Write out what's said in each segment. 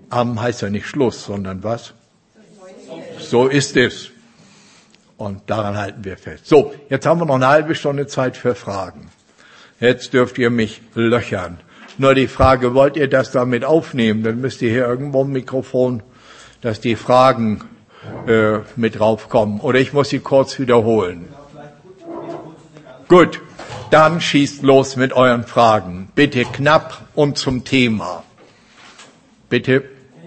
Amen heißt ja nicht Schluss, sondern was? So ist es. Und daran halten wir fest. So, jetzt haben wir noch eine halbe Stunde Zeit für Fragen. Jetzt dürft ihr mich löchern. Nur die Frage, wollt ihr das damit aufnehmen? Dann müsst ihr hier irgendwo ein Mikrofon, dass die Fragen mit draufkommen. Oder ich muss sie kurz wiederholen. Gut, dann schießt los mit euren Fragen. Bitte knapp und zum Thema. Bitte.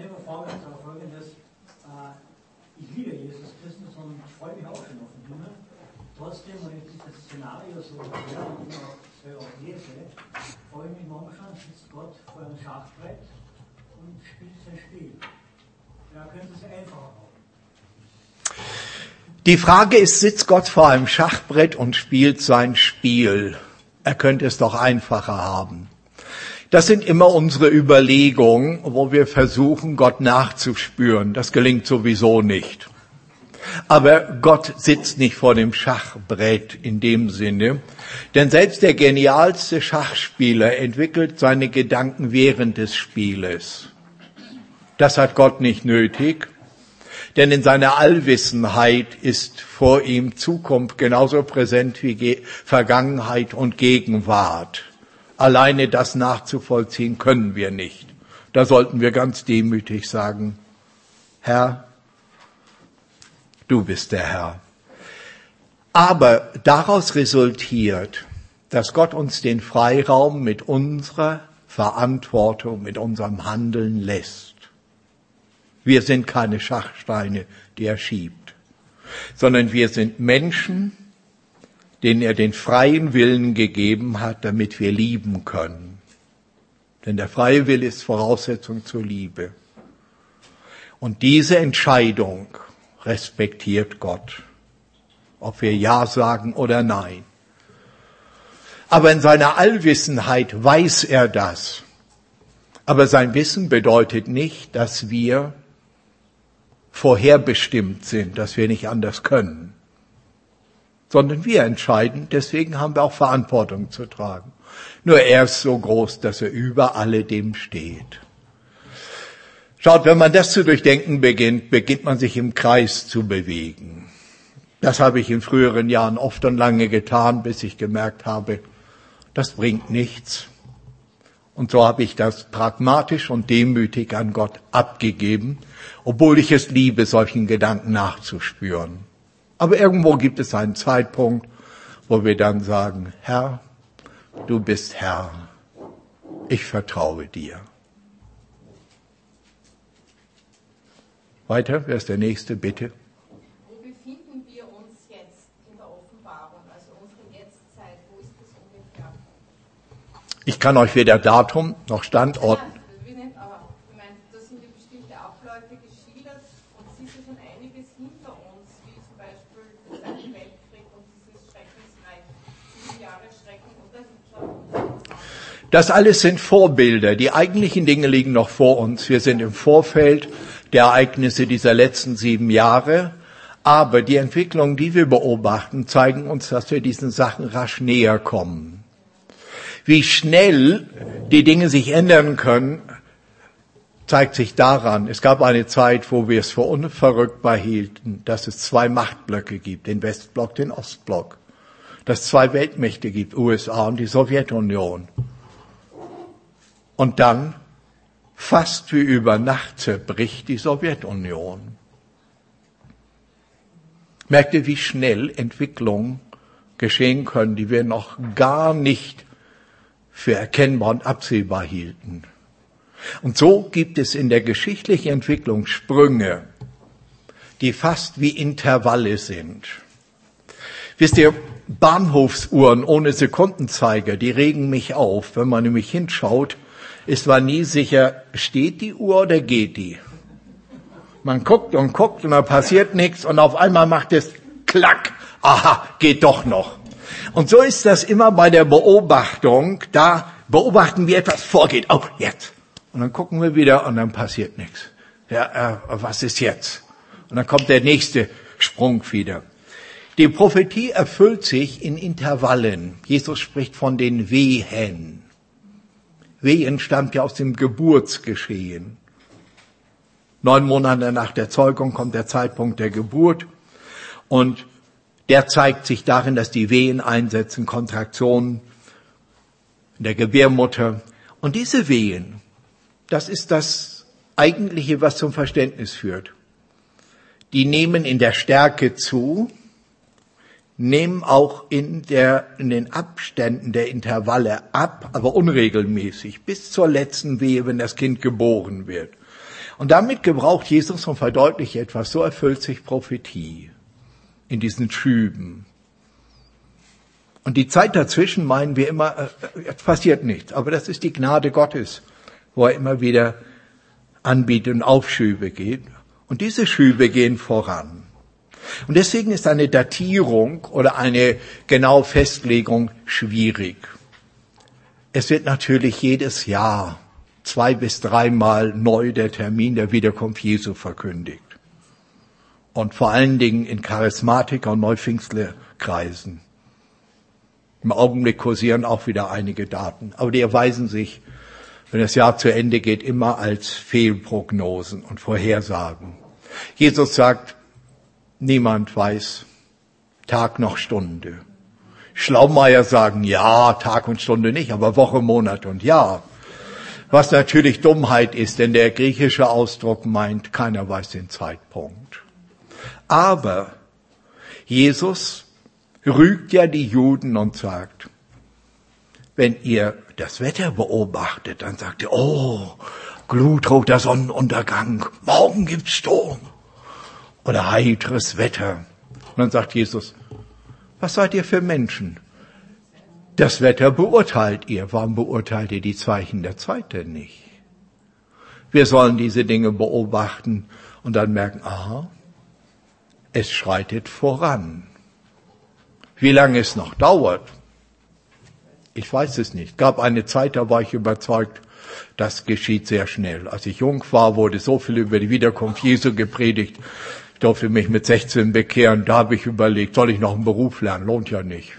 Ich liebe Jesus Christus und freue mich auch schon auf den Himmel. Trotzdem, wenn ich das Szenario so höre und auch lese, freue ich mich manchmal, sitzt Gott vor einem Schachbrett und spielt sein Spiel. Ja, könnte es einfacher machen. Die Frage ist, sitzt Gott vor einem Schachbrett und spielt sein Spiel? Er könnte es doch einfacher haben. Das sind immer unsere Überlegungen, wo wir versuchen, Gott nachzuspüren. Das gelingt sowieso nicht. Aber Gott sitzt nicht vor dem Schachbrett in dem Sinne. Denn selbst der genialste Schachspieler entwickelt seine Gedanken während des Spieles. Das hat Gott nicht nötig. Denn in seiner Allwissenheit ist vor ihm Zukunft genauso präsent wie Vergangenheit und Gegenwart. Alleine das nachzuvollziehen können wir nicht. Da sollten wir ganz demütig sagen, Herr, du bist der Herr. Aber daraus resultiert, dass Gott uns den Freiraum mit unserer Verantwortung, mit unserem Handeln lässt. Wir sind keine Schachsteine, die er schiebt, sondern wir sind Menschen, denen er den freien Willen gegeben hat, damit wir lieben können. Denn der freie Wille ist Voraussetzung zur Liebe. Und diese Entscheidung respektiert Gott, ob wir Ja sagen oder Nein. Aber in seiner Allwissenheit weiß er das. Aber sein Wissen bedeutet nicht, dass wir vorherbestimmt sind, dass wir nicht anders können. Sondern wir entscheiden, deswegen haben wir auch Verantwortung zu tragen. Nur er ist so groß, dass er über alledem steht. Schaut, wenn man das zu durchdenken beginnt man sich im Kreis zu bewegen. Das habe ich in früheren Jahren oft und lange getan, bis ich gemerkt habe, das bringt nichts. Und so habe ich das pragmatisch und demütig an Gott abgegeben, obwohl ich es liebe, solchen Gedanken nachzuspüren. Aber irgendwo gibt es einen Zeitpunkt, wo wir dann sagen, Herr, du bist Herr, ich vertraue dir. Weiter, wer ist der Nächste, bitte? Wo befinden wir uns jetzt in der Offenbarung, also unsere Jetztzeit, wo ist das ungefähr? Ich kann euch weder Datum noch Standort. Aber ich meine, da sind ja bestimmte Abläufe geschildert und es ist ja schon einiges hinter uns, wie zum Beispiel der Zweite Weltkrieg und dieses Schreckensreich, 7 Jahre Schrecken und dahinter. Das alles sind Vorbilder. Die eigentlichen Dinge liegen noch vor uns. Wir sind im Vorfeld der Ereignisse dieser letzten 7 Jahre. Aber die Entwicklungen, die wir beobachten, zeigen uns, dass wir diesen Sachen rasch näher kommen. Wie schnell die Dinge sich ändern können, zeigt sich daran. Es gab eine Zeit, wo wir es für unverrückbar hielten, dass es 2 Machtblöcke gibt, den Westblock, den Ostblock. Dass es 2 Weltmächte gibt, USA und die Sowjetunion. Und dann, fast wie über Nacht, zerbricht die Sowjetunion. Merkt ihr, wie schnell Entwicklungen geschehen können, die wir noch gar nicht für erkennbar und absehbar hielten. Und so gibt es in der geschichtlichen Entwicklung Sprünge, die fast wie Intervalle sind. Wisst ihr, Bahnhofsuhren ohne Sekundenzeiger, die regen mich auf. Wenn man nämlich hinschaut, ist man nie sicher, steht die Uhr oder geht die? Man guckt und da passiert nichts und auf einmal macht es klack. Aha, geht doch noch. Und so ist das immer bei der Beobachtung. Da beobachten wir, etwas vorgeht. Oh, jetzt. Und dann gucken wir wieder und dann passiert nichts. Ja, was ist jetzt? Und dann kommt der nächste Sprung wieder. Die Prophetie erfüllt sich in Intervallen. Jesus spricht von den Wehen. Wehen stammt ja aus dem Geburtsgeschehen. 9 Monate nach der Zeugung kommt der Zeitpunkt der Geburt und der zeigt sich darin, dass die Wehen einsetzen, Kontraktionen in der Gebärmutter. Und diese Wehen, das ist das Eigentliche, was zum Verständnis führt. Die nehmen in der Stärke zu, nehmen auch in den Abständen der Intervalle ab, aber unregelmäßig, bis zur letzten Wehe, wenn das Kind geboren wird. Und damit gebraucht Jesus und verdeutlicht etwas, so erfüllt sich Prophetie in diesen Schüben. Und die Zeit dazwischen meinen wir immer, es passiert nichts, aber das ist die Gnade Gottes, wo er immer wieder anbietet und Aufschübe geht. Und diese Schübe gehen voran. Und deswegen ist eine Datierung oder eine genaue Festlegung schwierig. Es wird natürlich jedes Jahr 2 bis 3 Mal neu der Termin der Wiederkunft Jesu verkündigt. Und vor allen Dingen in Charismatiker- und Neupfingstlerkreisen. Im Augenblick kursieren auch wieder einige Daten. Aber die erweisen sich, wenn das Jahr zu Ende geht, immer als Fehlprognosen und Vorhersagen. Jesus sagt, niemand weiß Tag noch Stunde. Schlaumeier sagen, ja, Tag und Stunde nicht, aber Woche, Monat und Jahr. Was natürlich Dummheit ist, denn der griechische Ausdruck meint, keiner weiß den Zeitpunkt. Aber Jesus rügt ja die Juden und sagt, wenn ihr das Wetter beobachtet, dann sagt ihr, oh, glutroter Sonnenuntergang, morgen gibt's Sturm oder heiteres Wetter. Und dann sagt Jesus, was seid ihr für Menschen? Das Wetter beurteilt ihr. Warum beurteilt ihr die Zeichen der Zeit denn nicht? Wir sollen diese Dinge beobachten und dann merken, aha, es schreitet voran. Wie lange es noch dauert, ich weiß es nicht. Es gab eine Zeit, da war ich überzeugt, das geschieht sehr schnell. Als ich jung war, wurde so viel über die Wiederkunft Jesu gepredigt. Ich durfte mich mit 16 bekehren. Da habe ich überlegt, soll ich noch einen Beruf lernen? Lohnt ja nicht.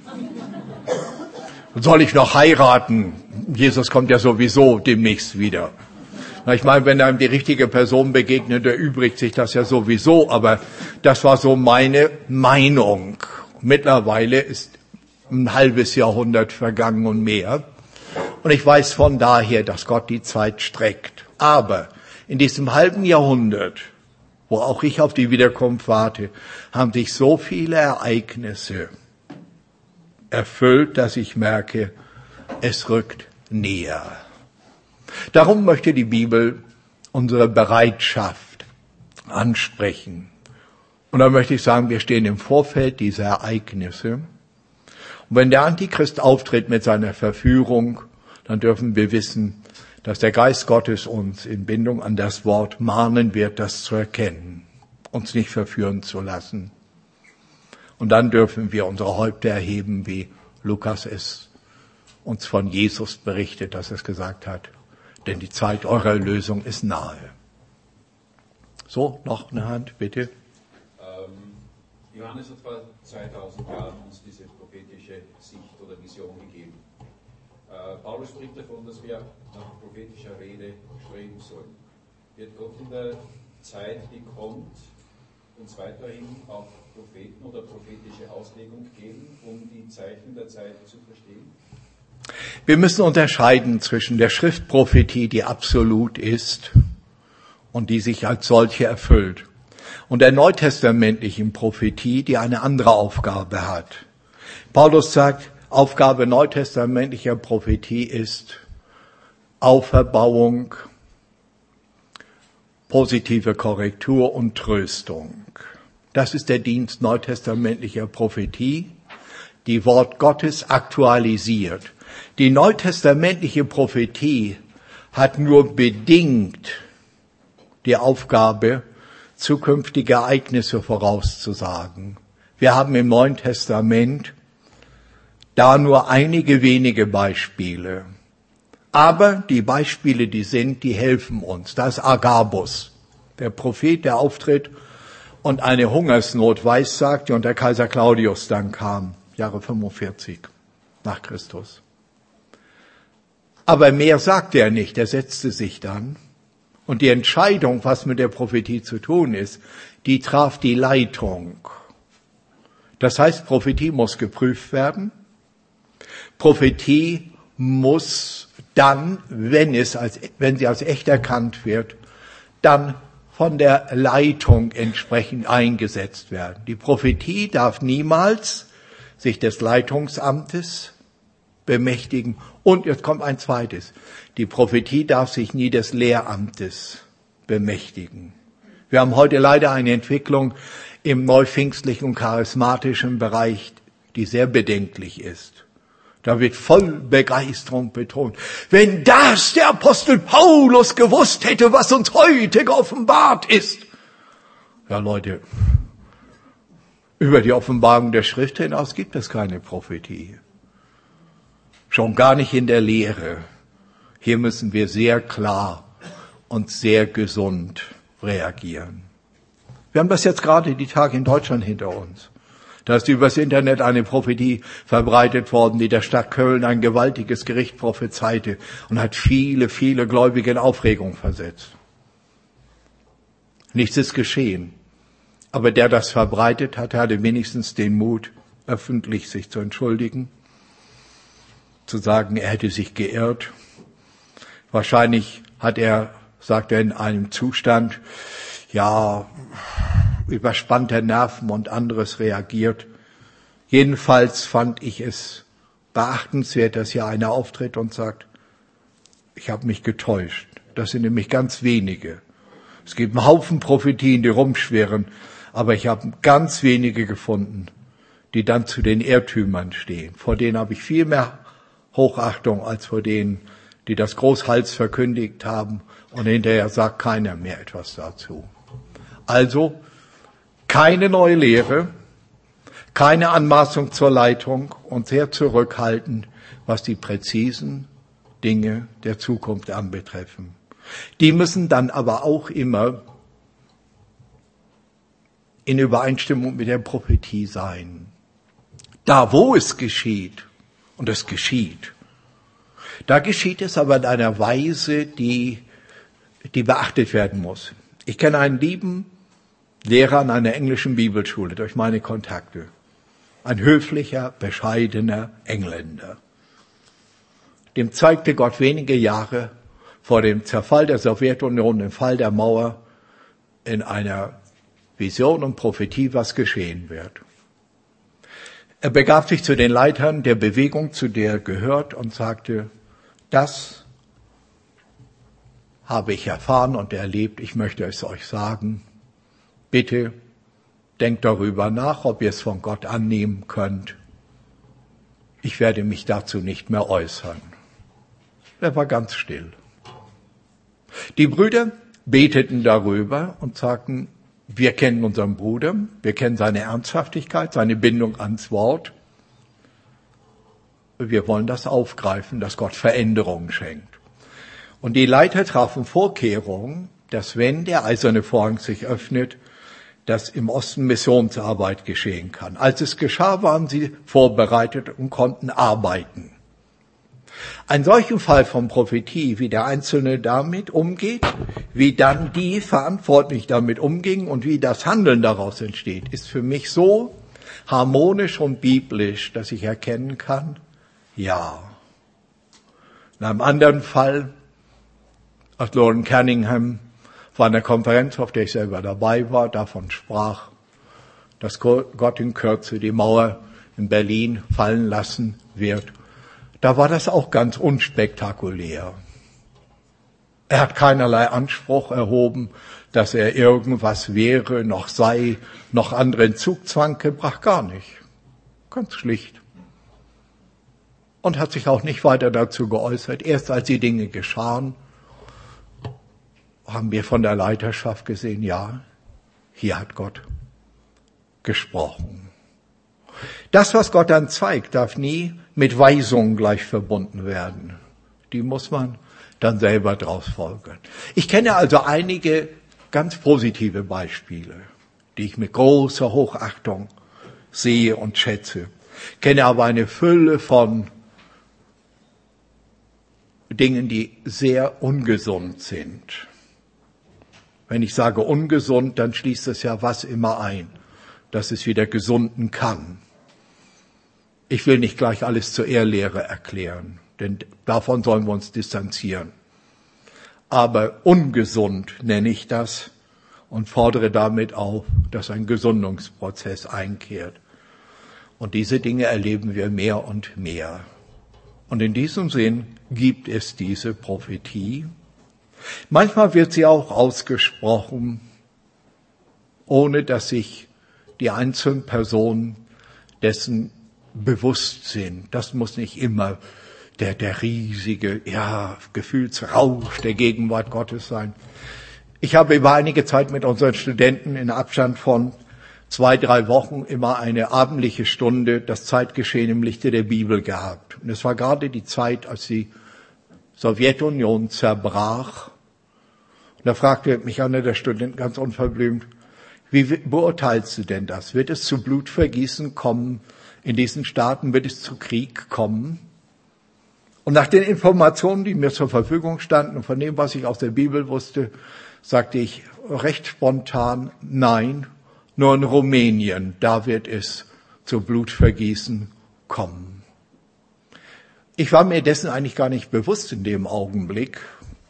Soll ich noch heiraten? Jesus kommt ja sowieso demnächst wieder. Ich meine, wenn einem die richtige Person begegnet, erübrigt sich das ja sowieso. Aber das war so meine Meinung. Mittlerweile ist ein halbes Jahrhundert vergangen und mehr. Und ich weiß von daher, dass Gott die Zeit streckt. Aber in diesem halben Jahrhundert, wo auch ich auf die Wiederkunft warte, haben sich so viele Ereignisse erfüllt, dass ich merke, es rückt näher. Darum möchte die Bibel unsere Bereitschaft ansprechen. Und da möchte ich sagen, wir stehen im Vorfeld dieser Ereignisse. Und wenn der Antichrist auftritt mit seiner Verführung, dann dürfen wir wissen, dass der Geist Gottes uns in Bindung an das Wort mahnen wird, das zu erkennen, uns nicht verführen zu lassen. Und dann dürfen wir unsere Häupter erheben, wie Lukas es uns von Jesus berichtet, dass er es gesagt hat, denn die Zeit eurer Erlösung ist nahe. So, noch eine Hand, bitte. Johannes hat vor 2000 Jahren uns diese prophetische Sicht oder Vision gegeben. Paulus spricht davon, dass wir nach prophetischer Rede streben sollen. Wird Gott in der Zeit, die kommt, uns weiterhin auch Propheten oder prophetische Auslegung geben, um die Zeichen der Zeit zu verstehen? Wir müssen unterscheiden zwischen der Schriftprophetie, die absolut ist und die sich als solche erfüllt, und der neutestamentlichen Prophetie, die eine andere Aufgabe hat. Paulus sagt, Aufgabe neutestamentlicher Prophetie ist Auferbauung, positive Korrektur und Tröstung. Das ist der Dienst neutestamentlicher Prophetie, die Wort Gottes aktualisiert. Die neutestamentliche Prophetie hat nur bedingt die Aufgabe, zukünftige Ereignisse vorauszusagen. Wir haben im Neuen Testament da nur einige wenige Beispiele. Aber die Beispiele, die helfen uns. Da ist Agabus, der Prophet, der auftritt und eine Hungersnot weissagte und der Kaiser Claudius dann kam, Jahre 45 nach Christus. Aber mehr sagte er nicht. Er setzte sich dann Und die Entscheidung, was mit der Prophetie zu tun ist, die traf die Leitung. Das heißt, Prophetie muss geprüft werden. Prophetie muss dann, wenn sie als echt erkannt wird, dann von der Leitung entsprechend eingesetzt werden. Die Prophetie darf niemals sich des Leitungsamtes bemächtigen. Und jetzt kommt ein zweites. Die Prophetie darf sich nie des Lehramtes bemächtigen. Wir haben heute leider eine Entwicklung im neupfingstlichen und charismatischen Bereich, die sehr bedenklich ist. Da wird voll Begeisterung betont. Wenn das der Apostel Paulus gewusst hätte, was uns heute geoffenbart ist. Ja, Leute, über die Offenbarung der Schrift hinaus gibt es keine Prophetie. Schon gar nicht in der Lehre. Hier müssen wir sehr klar und sehr gesund reagieren. Wir haben das jetzt gerade die Tage in Deutschland hinter uns. Da ist übers Internet eine Prophetie verbreitet worden, die der Stadt Köln ein gewaltiges Gericht prophezeite und hat viele, viele Gläubige in Aufregung versetzt. Nichts ist geschehen. Aber der das verbreitet hat, hatte wenigstens den Mut, öffentlich sich zu entschuldigen, zu sagen, er hätte sich geirrt. Wahrscheinlich hat er, sagt er, in einem Zustand, überspannter Nerven und anderes reagiert. Jedenfalls fand ich es beachtenswert, dass hier einer auftritt und sagt, ich habe mich getäuscht. Das sind nämlich ganz wenige. Es gibt einen Haufen Prophetien, die rumschwirren, aber ich habe ganz wenige gefunden, die dann zu den Irrtümern stehen. Vor denen habe ich viel mehr Hochachtung als vor denen, die das großhals verkündigt haben und hinterher sagt keiner mehr etwas dazu. Also keine neue Lehre, keine Anmaßung zur Leitung und sehr zurückhaltend, was die präzisen Dinge der Zukunft anbetreffen. Die müssen dann aber auch immer in Übereinstimmung mit der Prophetie sein. Da, wo es geschieht, und es geschieht, da geschieht es aber in einer Weise, die beachtet werden muss. Ich kenne einen lieben Lehrer an einer englischen Bibelschule durch meine Kontakte. Ein höflicher, bescheidener Engländer. Dem zeigte Gott wenige Jahre vor dem Zerfall der Sowjetunion, dem Fall der Mauer, in einer Vision und Prophetie, was geschehen wird. Er begab sich zu den Leitern der Bewegung, zu der er gehört, und sagte, das habe ich erfahren und erlebt, ich möchte es euch sagen. Bitte denkt darüber nach, ob ihr es von Gott annehmen könnt. Ich werde mich dazu nicht mehr äußern. Er war ganz still. Die Brüder beteten darüber und sagten, wir kennen unseren Bruder, wir kennen seine Ernsthaftigkeit, seine Bindung ans Wort. Wir wollen das aufgreifen, dass Gott Veränderungen schenkt. Und die Leiter trafen Vorkehrungen, dass wenn der eiserne Vorhang sich öffnet, dass im Osten Missionsarbeit geschehen kann. Als es geschah, waren sie vorbereitet und konnten arbeiten. Einen solchen Fall von Prophetie, wie der Einzelne damit umgeht, wie dann die verantwortlich damit umgingen und wie das Handeln daraus entsteht, ist für mich so harmonisch und biblisch, dass ich erkennen kann, ja. In einem anderen Fall, als Lord Cunningham vor einer Konferenz, auf der ich selber dabei war, davon sprach, dass Gott in Kürze die Mauer in Berlin fallen lassen wird. Da war das auch ganz unspektakulär. Er hat keinerlei Anspruch erhoben, dass er irgendwas wäre, noch sei, noch anderen Zugzwang gebracht, gar nicht. Ganz schlicht. Und hat sich auch nicht weiter dazu geäußert. Erst als die Dinge geschahen, haben wir von der Leiterschaft gesehen, ja, hier hat Gott gesprochen. Das, was Gott dann zeigt, darf nie mit Weisungen gleich verbunden werden. Die muss man dann selber draus folgern. Ich kenne also einige ganz positive Beispiele, die ich mit großer Hochachtung sehe und schätze. Kenne aber eine Fülle von Dingen, die sehr ungesund sind. Wenn ich sage ungesund, dann schließt es ja was immer ein, dass es wieder gesunden kann. Ich will nicht gleich alles zur Irrlehre erklären, denn davon sollen wir uns distanzieren. Aber ungesund nenne ich das und fordere damit auf, dass ein Gesundungsprozess einkehrt. Und diese Dinge erleben wir mehr und mehr. Und in diesem Sinn gibt es diese Prophetie. Manchmal wird sie auch ausgesprochen, ohne dass sich die einzelnen Personen dessen bewusst sind. Das muss nicht immer der riesige, Gefühlsrausch der Gegenwart Gottes sein. Ich habe über einige Zeit mit unseren Studenten in Abstand von 2-3 Wochen immer eine abendliche Stunde das Zeitgeschehen im Lichte der Bibel gehabt. Und es war gerade die Zeit, als die Sowjetunion zerbrach. Und da fragte mich einer der Studenten ganz unverblümt, wie beurteilst du denn das? Wird es zu Blutvergießen kommen in diesen Staaten? Wird es zu Krieg kommen? Und nach den Informationen, die mir zur Verfügung standen und von dem, was ich aus der Bibel wusste, sagte ich recht spontan, nein, nur in Rumänien, da wird es zu Blutvergießen kommen. Ich war mir dessen eigentlich gar nicht bewusst in dem Augenblick,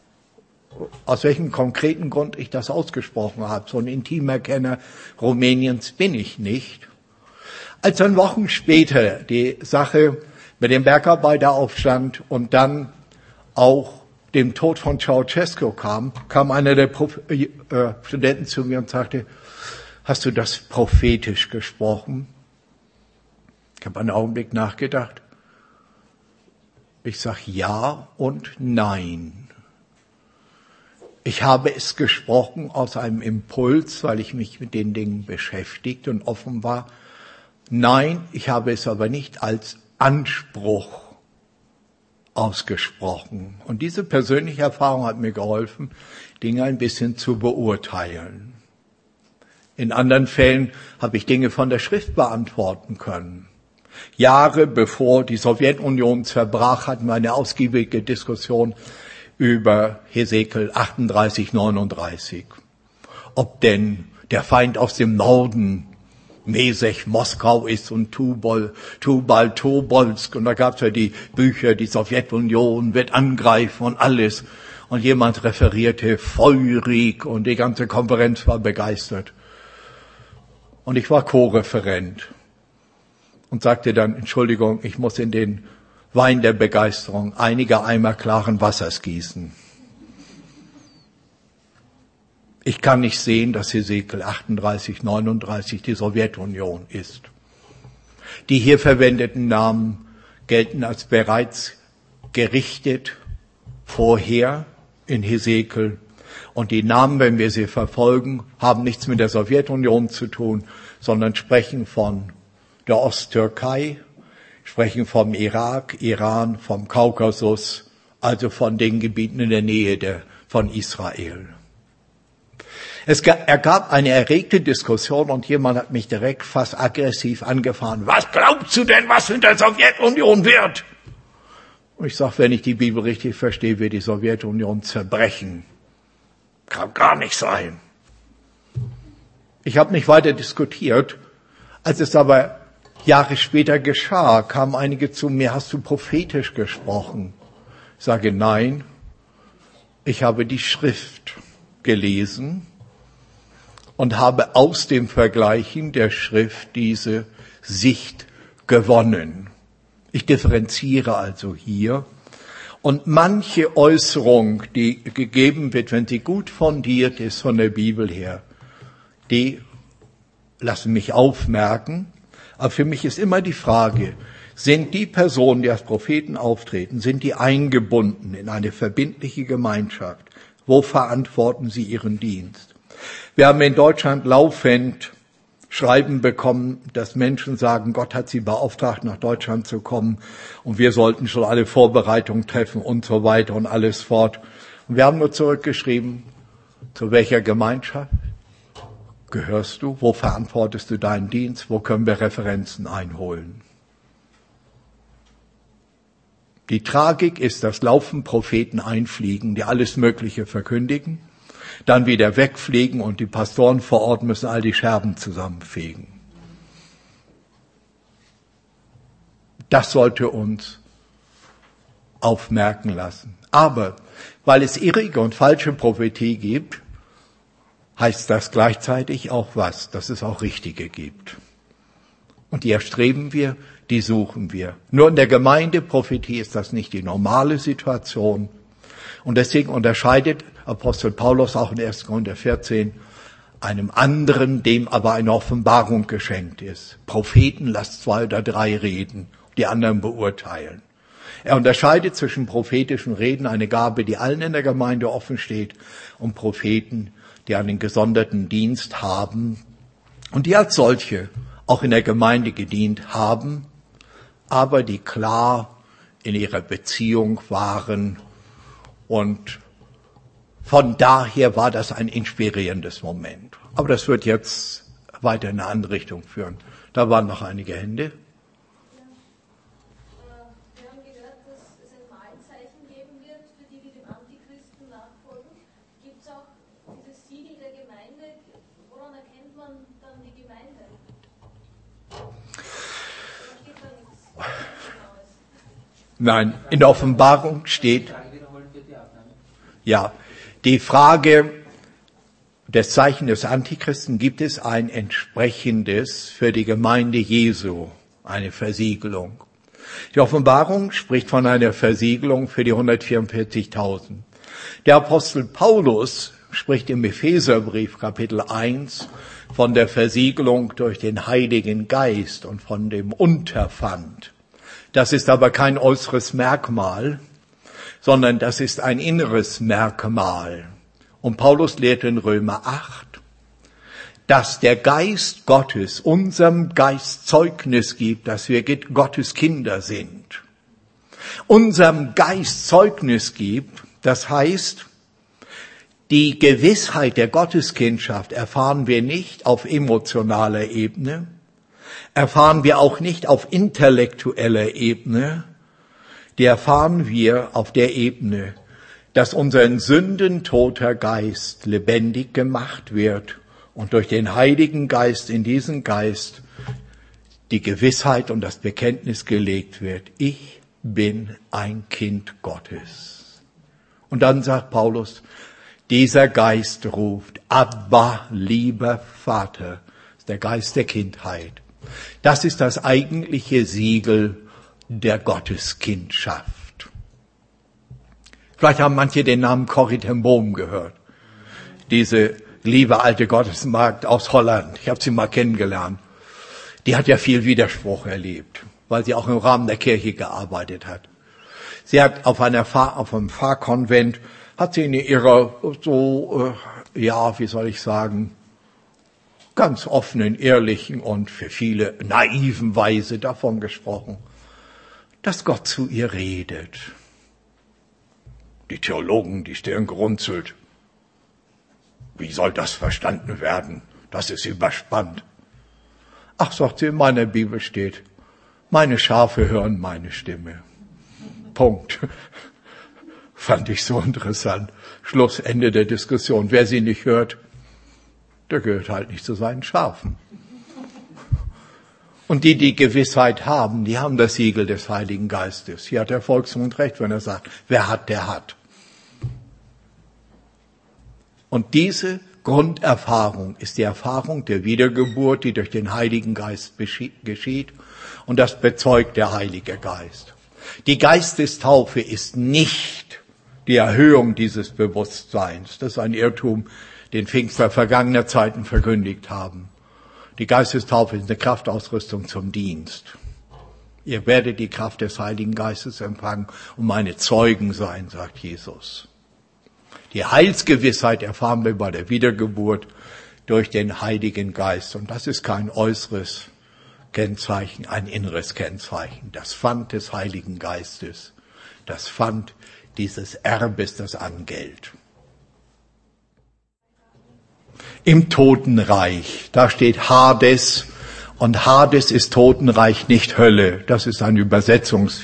aus welchem konkreten Grund ich das ausgesprochen habe. So ein intimer Kenner Rumäniens bin ich nicht. Als dann Wochen später die Sache mit dem Bergarbeiteraufstand und dann auch dem Tod von Ceausescu kam einer der Studenten zu mir und sagte, hast du das prophetisch gesprochen? Ich habe einen Augenblick nachgedacht. Ich sage ja und nein. Ich habe es gesprochen aus einem Impuls, weil ich mich mit den Dingen beschäftigt und offen war. Nein, ich habe es aber nicht als Anspruch ausgesprochen. Und diese persönliche Erfahrung hat mir geholfen, Dinge ein bisschen zu beurteilen. In anderen Fällen habe ich Dinge von der Schrift beantworten können. Jahre bevor die Sowjetunion zerbrach, hatten wir eine ausgiebige Diskussion über Hesekiel 38, 39. Ob denn der Feind aus dem Norden Mesech, Moskau ist und Tubal, Tobolsk. Und da gab es ja die Bücher, die Sowjetunion wird angreifen und alles. Und jemand referierte feurig und die ganze Konferenz war begeistert. Und ich war Co-Referent und sagte dann, Entschuldigung, ich muss in den Wein der Begeisterung einige Eimer klaren Wassers gießen. Ich kann nicht sehen, dass Hesekiel 38, 39 die Sowjetunion ist. Die hier verwendeten Namen gelten als bereits gerichtet vorher in Hesekiel. Und die Namen, wenn wir sie verfolgen, haben nichts mit der Sowjetunion zu tun, sondern sprechen von der Osttürkei, sprechen vom Irak, Iran, vom Kaukasus, also von den Gebieten in der Nähe von Israel. Es ergab eine erregte Diskussion und jemand hat mich direkt fast aggressiv angefahren. Was glaubst du denn, was in der Sowjetunion wird? Und ich sage, wenn ich die Bibel richtig verstehe, wird die Sowjetunion zerbrechen. Kann gar nicht sein. Ich habe nicht weiter diskutiert. Als es aber Jahre später geschah, kamen einige zu mir, hast du prophetisch gesprochen? Ich sage, nein, ich habe die Schrift gelesen und habe aus dem Vergleichen der Schrift diese Sicht gewonnen. Ich differenziere also hier. Und manche Äußerung, die gegeben wird, wenn sie gut fundiert ist von der Bibel her, die lassen mich aufmerken. Aber für mich ist immer die Frage, sind die Personen, die als Propheten auftreten, sind die eingebunden in eine verbindliche Gemeinschaft? Wo verantworten sie ihren Dienst? Wir haben in Deutschland laufend Schreiben bekommen, dass Menschen sagen, Gott hat sie beauftragt, nach Deutschland zu kommen und wir sollten schon alle Vorbereitungen treffen und so weiter und alles fort. Und wir haben nur zurückgeschrieben, zu welcher Gemeinschaft gehörst du? Wo verantwortest du deinen Dienst? Wo können wir Referenzen einholen? Die Tragik ist, dass laufend Propheten einfliegen, die alles Mögliche verkündigen. dann wieder wegfliegen und die Pastoren vor Ort müssen all die Scherben zusammenfegen. Das sollte uns aufmerken lassen. Aber weil es irrige und falsche Prophetie gibt, heißt das gleichzeitig auch was, dass es auch richtige gibt. Und die erstreben wir, die suchen wir. Nur in der Gemeindeprophetie ist das nicht die normale Situation. Und deswegen unterscheidet Apostel Paulus auch in 1. Korinther 14 einem anderen, dem aber eine Offenbarung geschenkt ist. Propheten, lasst 2 oder 3 reden, die anderen beurteilen. Er unterscheidet zwischen prophetischen Reden, eine Gabe, die allen in der Gemeinde offen steht, und Propheten, die einen gesonderten Dienst haben und die als solche auch in der Gemeinde gedient haben, aber die klar in ihrer Beziehung waren. Und von daher war das ein inspirierendes Moment. Aber das wird jetzt weiter in eine andere Richtung führen. Da waren noch einige Hände. Wir haben gehört, dass es ein Mahlzeichen geben wird für die, die dem Antichristen nachfolgen. Gibt es auch dieses Siegel der Gemeinde? Woran erkennt man dann die Gemeinde? Da steht da nichts Genaues. Nein, in der Offenbarung steht, ja, die Frage des Zeichen des Antichristen, gibt es ein entsprechendes für die Gemeinde Jesu, eine Versiegelung. Die Offenbarung spricht von einer Versiegelung für die 144.000. Der Apostel Paulus spricht im Epheserbrief Kapitel 1 von der Versiegelung durch den Heiligen Geist und von dem Unterpfand. Das ist aber kein äußeres Merkmal, sondern das ist ein inneres Merkmal. Und Paulus lehrt in Römer 8, dass der Geist Gottes unserem Geist Zeugnis gibt, dass wir Gottes Kinder sind. Unserem Geist Zeugnis gibt, das heißt, die Gewissheit der Gotteskindschaft erfahren wir nicht auf emotionaler Ebene, erfahren wir auch nicht auf intellektueller Ebene, die erfahren wir auf der Ebene, dass unser sündentoter Geist lebendig gemacht wird und durch den Heiligen Geist in diesen Geist die Gewissheit und das Bekenntnis gelegt wird, ich bin ein Kind Gottes. Und dann sagt Paulus, dieser Geist ruft, Abba, lieber Vater, das ist der Geist der Kindheit. Das ist das eigentliche Siegel der Gotteskindschaft. Vielleicht haben manche den Namen Corrie ten Boom gehört. Diese liebe alte Gottesmagd aus Holland. Ich habe sie mal kennengelernt. Die hat ja viel Widerspruch erlebt, weil sie auch im Rahmen der Kirche gearbeitet hat. Sie hat auf einem Pfarrkonvent, hat sie in ihrer wie soll ich sagen, ganz offenen, ehrlichen und für viele naiven Weise davon gesprochen, dass Gott zu ihr redet. Die Theologen, die Stirn gerunzelt. Wie soll das verstanden werden? Das ist überspannt. Ach, sagt sie, in meiner Bibel steht, meine Schafe hören meine Stimme. Punkt. Fand ich so interessant. Schluss, Ende der Diskussion. Wer sie nicht hört, der gehört halt nicht zu seinen Schafen. Und die Gewissheit haben, die haben das Siegel des Heiligen Geistes. Hier hat der Volksmund recht, wenn er sagt, wer hat, der hat. Und diese Grunderfahrung ist die Erfahrung der Wiedergeburt, die durch den Heiligen Geist geschieht. Und das bezeugt der Heilige Geist. Die Geistestaufe ist nicht die Erhöhung dieses Bewusstseins. Das ist ein Irrtum, den Pfingstler vergangener Zeiten verkündigt haben. Die Geistestaufe ist eine Kraftausrüstung zum Dienst. Ihr werdet die Kraft des Heiligen Geistes empfangen und meine Zeugen sein, sagt Jesus. Die Heilsgewissheit erfahren wir bei der Wiedergeburt durch den Heiligen Geist. Und das ist kein äußeres Kennzeichen, ein inneres Kennzeichen. Das Pfand des Heiligen Geistes, das Pfand dieses Erbes, das angilt. Im Totenreich, da steht Hades, und Hades ist Totenreich, nicht Hölle. Das ist ein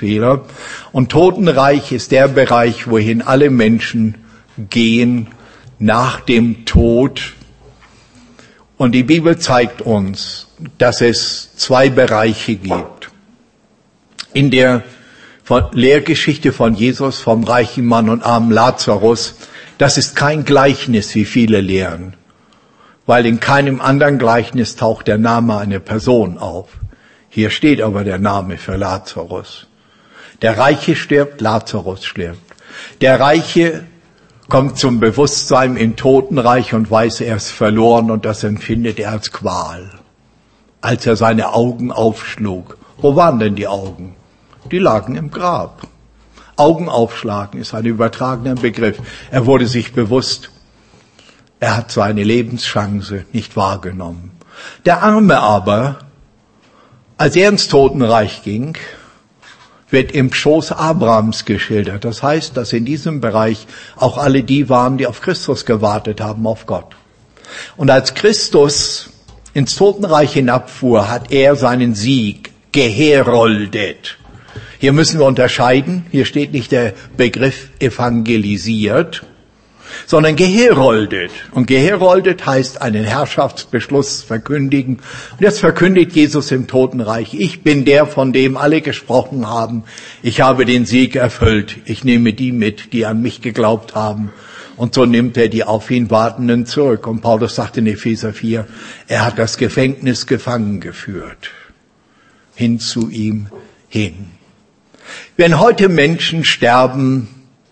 Übersetzungsfehler. Und Totenreich ist der Bereich, wohin alle Menschen gehen, nach dem Tod. Und die Bibel zeigt uns, dass es zwei Bereiche gibt. In der Lehrgeschichte von Jesus vom reichen Mann und armen Lazarus, das ist kein Gleichnis, wie viele lehren, weil in keinem anderen Gleichnis taucht der Name einer Person auf. Hier steht aber der Name für Lazarus. Der Reiche stirbt, Lazarus stirbt. Der Reiche kommt zum Bewusstsein im Totenreich und weiß, er ist verloren, und das empfindet er als Qual. Als er seine Augen aufschlug. Wo waren denn die Augen? Die lagen im Grab. Augen aufschlagen ist ein übertragener Begriff. Er wurde sich bewusst, er hat seine Lebenschance nicht wahrgenommen. Der Arme aber, als er ins Totenreich ging, wird im Schoß Abrahams geschildert. Das heißt, dass in diesem Bereich auch alle die waren, die auf Christus gewartet haben, auf Gott. Und als Christus ins Totenreich hinabfuhr, hat er seinen Sieg geheroldet. Hier müssen wir unterscheiden. Hier steht nicht der Begriff evangelisiert, sondern geheroldet. Und geheroldet heißt einen Herrschaftsbeschluss verkündigen. Und jetzt verkündigt Jesus im Totenreich: Ich bin der, von dem alle gesprochen haben. Ich habe den Sieg erfüllt. Ich nehme die mit, die an mich geglaubt haben. Und so nimmt er die auf ihn Wartenden zurück. Und Paulus sagt in Epheser 4, er hat das Gefängnis gefangen geführt. Hin zu ihm hin. Wenn heute Menschen sterben,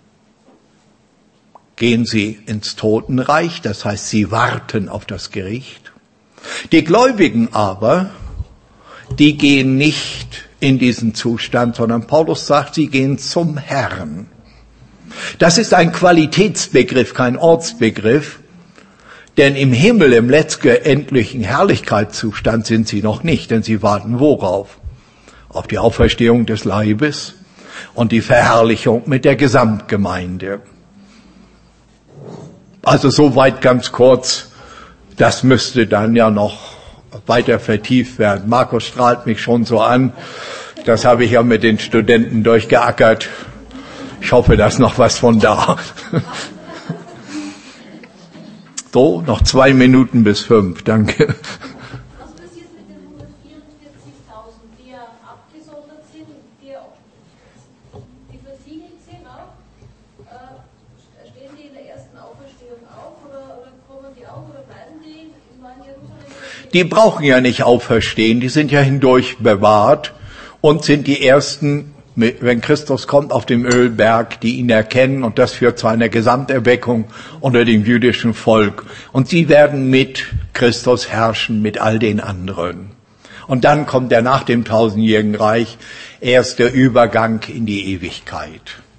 gehen sie ins Totenreich, das heißt, sie warten auf das Gericht. Die Gläubigen aber, die gehen nicht in diesen Zustand, sondern Paulus sagt, sie gehen zum Herrn. Das ist ein Qualitätsbegriff, kein Ortsbegriff, denn im Himmel, im letztendlichen Herrlichkeitszustand sind sie noch nicht, denn sie warten worauf? Auf die Auferstehung des Leibes und die Verherrlichung mit der Gesamtgemeinde. Also soweit ganz kurz, das müsste dann ja noch weiter vertieft werden. Markus strahlt mich schon so an, das habe ich ja mit den Studenten durchgeackert. Ich hoffe, da ist noch was von da. So, noch 2 Minuten bis 5, danke. Was passiert mit den 144.000, die ja abgesondert sind, die versiegelt sind auch? Stehen die in der ersten Auferstehung auf oder kommen die auch oder bleiben die im neuen Jerusalem? Die brauchen ja nicht auferstehen, die sind ja hindurch bewahrt und sind die Ersten, wenn Christus kommt auf dem Ölberg, die ihn erkennen, und das führt zu einer Gesamterweckung unter dem jüdischen Volk. Und sie werden mit Christus herrschen, mit all den anderen. Und dann kommt nach dem 1000-jährigen Reich erst der Übergang in die Ewigkeit.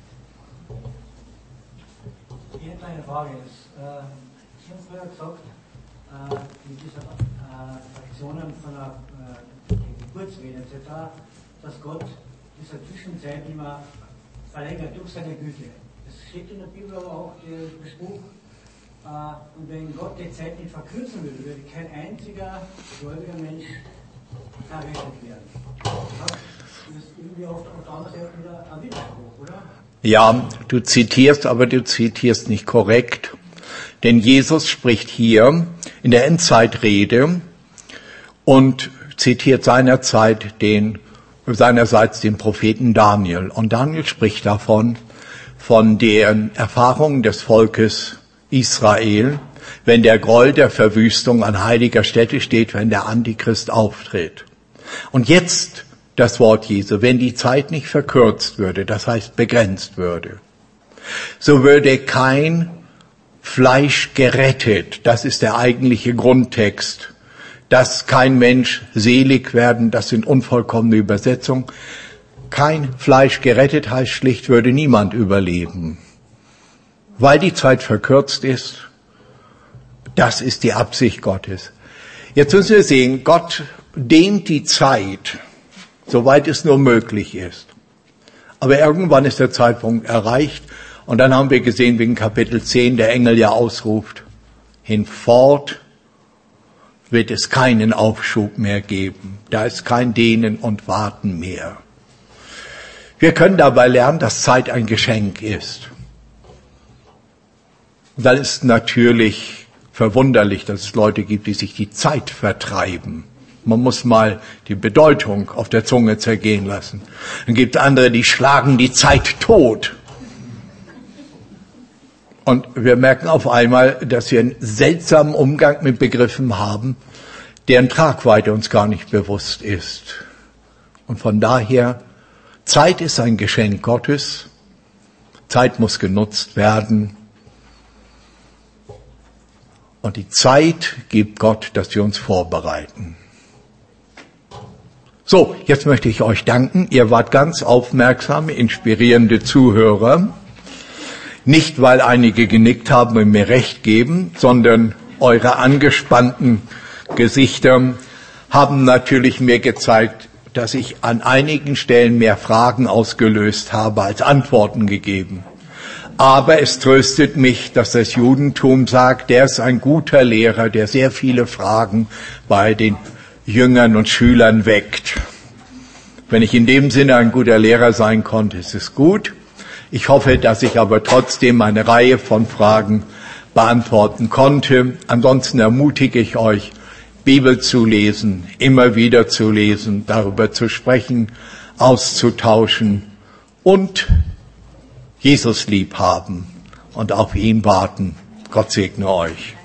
Eine kleine Frage ist, Sie haben früher gesagt, mit dieser Aktionen von der Geburtswehen etc., dass Gott dieser Zwischenzeit immer verlängert durch seine Güte. Das steht in der Bibel aber auch der Spruch, und wenn Gott die Zeit nicht verkürzen würde, würde kein einziger gläubiger Mensch errettet werden. Das ist irgendwie auf der anderen Seite wieder ein Widerspruch, oder? Ja, du zitierst, aber du zitierst nicht korrekt. Denn Jesus spricht hier in der Endzeitrede und zitiert seinerseits den Propheten Daniel. Und Daniel spricht davon, von den Erfahrungen des Volkes Israel, wenn der Groll der Verwüstung an heiliger Stätte steht, wenn der Antichrist auftritt. Und jetzt das Wort Jesu: wenn die Zeit nicht verkürzt würde, das heißt begrenzt würde, so würde kein Fleisch gerettet, das ist der eigentliche Grundtext, dass kein Mensch selig werden, das sind unvollkommene Übersetzungen. Kein Fleisch gerettet heißt schlicht, würde niemand überleben. Weil die Zeit verkürzt ist, das ist die Absicht Gottes. Jetzt müssen wir sehen, Gott dehnt die Zeit, soweit es nur möglich ist. Aber irgendwann ist der Zeitpunkt erreicht und dann haben wir gesehen, wie in Kapitel 10 der Engel ja ausruft: hinfort wird es keinen Aufschub mehr geben. Da ist kein Dehnen und Warten mehr. Wir können dabei lernen, dass Zeit ein Geschenk ist. Und dann ist natürlich verwunderlich, dass es Leute gibt, die sich die Zeit vertreiben. Man muss mal die Bedeutung auf der Zunge zergehen lassen. Dann gibt es andere, die schlagen die Zeit tot. Und wir merken auf einmal, dass wir einen seltsamen Umgang mit Begriffen haben, deren Tragweite uns gar nicht bewusst ist. Und von daher, Zeit ist ein Geschenk Gottes. Zeit muss genutzt werden. Und die Zeit gibt Gott, dass wir uns vorbereiten. So, jetzt möchte ich euch danken. Ihr wart ganz aufmerksame, inspirierende Zuhörer. Nicht, weil einige genickt haben und mir recht geben, sondern eure angespannten Gesichter haben natürlich mir gezeigt, dass ich an einigen Stellen mehr Fragen ausgelöst habe als Antworten gegeben. Aber es tröstet mich, dass das Judentum sagt, der ist ein guter Lehrer, der sehr viele Fragen bei den Jüngern und Schülern weckt. Wenn ich in dem Sinne ein guter Lehrer sein konnte, ist es gut. Ich hoffe, dass ich aber trotzdem eine Reihe von Fragen beantworten konnte. Ansonsten ermutige ich euch, Bibel zu lesen, immer wieder zu lesen, darüber zu sprechen, auszutauschen und Jesus lieb haben und auf ihn warten. Gott segne euch.